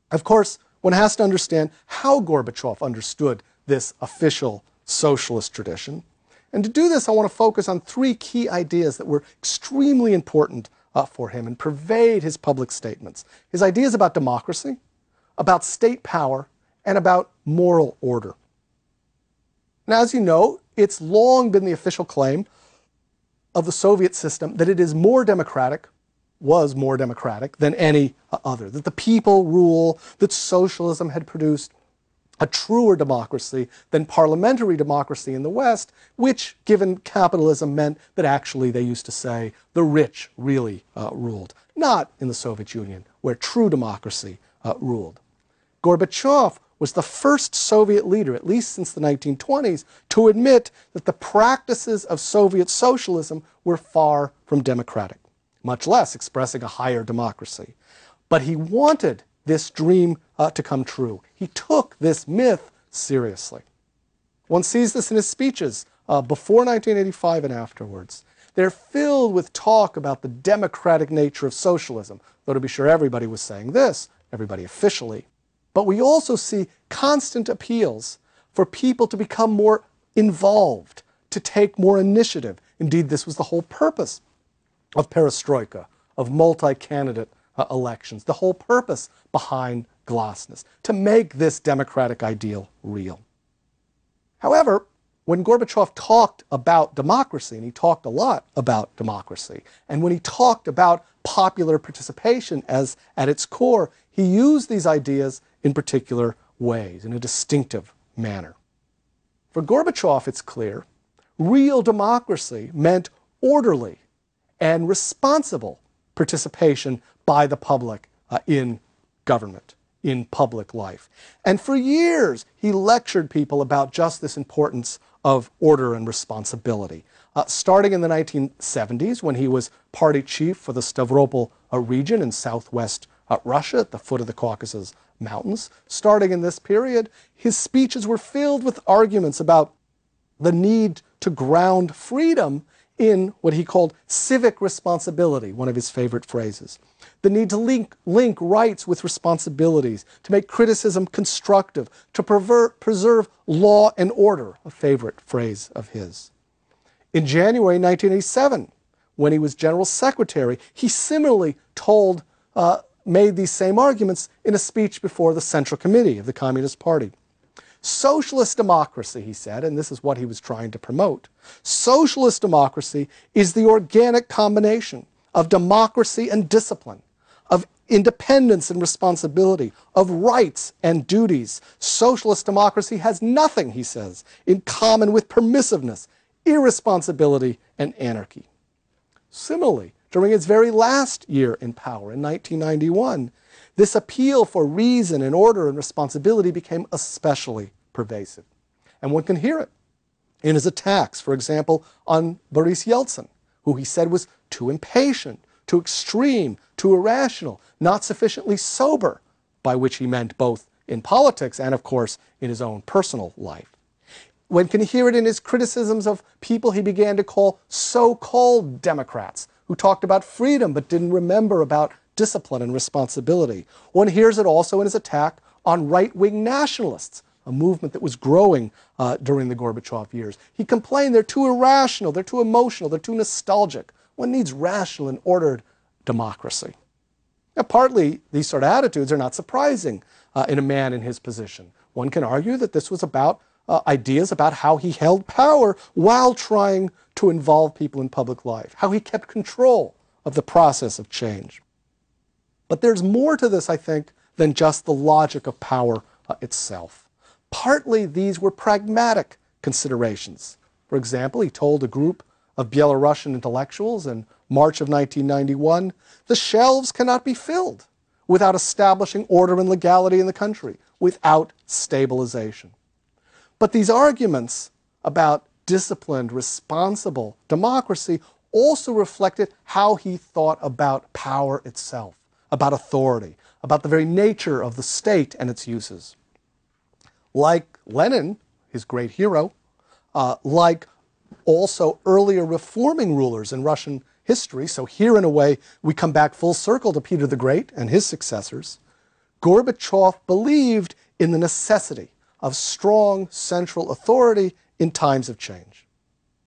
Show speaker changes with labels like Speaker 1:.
Speaker 1: Of course, one has to understand how Gorbachev understood this official socialist tradition. And to do this, I want to focus on three key ideas that were extremely important for him and pervade his public statements. His ideas about democracy, about state power, and about moral order. Now, as you know, it's long been the official claim of the Soviet system that it is more democratic, was more democratic than any other, that the people rule, that socialism had produced a truer democracy than parliamentary democracy in the West, which, given capitalism, meant that actually, they used to say, the rich really ruled, not in the Soviet Union, where true democracy ruled. Gorbachev was the first Soviet leader, at least since the 1920s, to admit that the practices of Soviet socialism were far from democratic, much less expressing a higher democracy. But he wanted this dream to come true. He took this myth seriously. One sees this in his speeches before 1985 and afterwards. They're filled with talk about the democratic nature of socialism, though to be sure everybody was saying this, everybody officially. But we also see constant appeals for people to become more involved, to take more initiative. Indeed, this was the whole purpose of perestroika, of multi-candidate elections, the whole purpose behind glasnost, to make this democratic ideal real. However, when Gorbachev talked about democracy, and he talked a lot about democracy, and when he talked about popular participation as at its core, he used these ideas in particular ways, in a distinctive manner. For Gorbachev, it's clear, real democracy meant orderly and responsible participation by the public in government, in public life. And for years, he lectured people about just this importance of order and responsibility. Starting in the 1970s, when he was party chief for the Stavropol region in southwest Russia, at the foot of the Caucasus Mountains. Starting in this period, his speeches were filled with arguments about the need to ground freedom in what he called civic responsibility, one of his favorite phrases. The need to link rights with responsibilities, to make criticism constructive, to preserve law and order, a favorite phrase of his. In January 1987, when he was general secretary, he similarly made these same arguments in a speech before the Central Committee of the Communist Party. Socialist democracy, he said, and this is what he was trying to promote, socialist democracy is the organic combination of democracy and discipline, of independence and responsibility, of rights and duties. Socialist democracy has nothing, he says, in common with permissiveness, irresponsibility, and anarchy. Similarly, during its very last year in power, in 1991, this appeal for reason and order and responsibility became especially pervasive. And one can hear it in his attacks, for example, on Boris Yeltsin, who he said was too impatient, too extreme, too irrational, not sufficiently sober, by which he meant both in politics and, of course, in his own personal life. One can hear it in his criticisms of people he began to call so-called Democrats, who talked about freedom but didn't remember about discipline and responsibility. One hears it also in his attack on right-wing nationalists, a movement that was growing during the Gorbachev years. He complained they're too irrational, they're too emotional, they're too nostalgic. One needs rational and ordered democracy. Now, partly, these sort of attitudes are not surprising in a man in his position. One can argue that this was about ideas about how he held power while trying to involve people in public life, how he kept control of the process of change. But there's more to this, I think, than just the logic of power itself. Partly these were pragmatic considerations. For example, he told a group of Belarusian intellectuals in March of 1991, the shelves cannot be filled without establishing order and legality in the country, without stabilization. But these arguments about disciplined, responsible democracy also reflected how he thought about power itself, about authority, about the very nature of the state and its uses. Like Lenin, his great hero, like also earlier reforming rulers in Russian history, so here in a way we come back full circle to Peter the Great and his successors, Gorbachev believed in the necessity of strong central authority in times of change.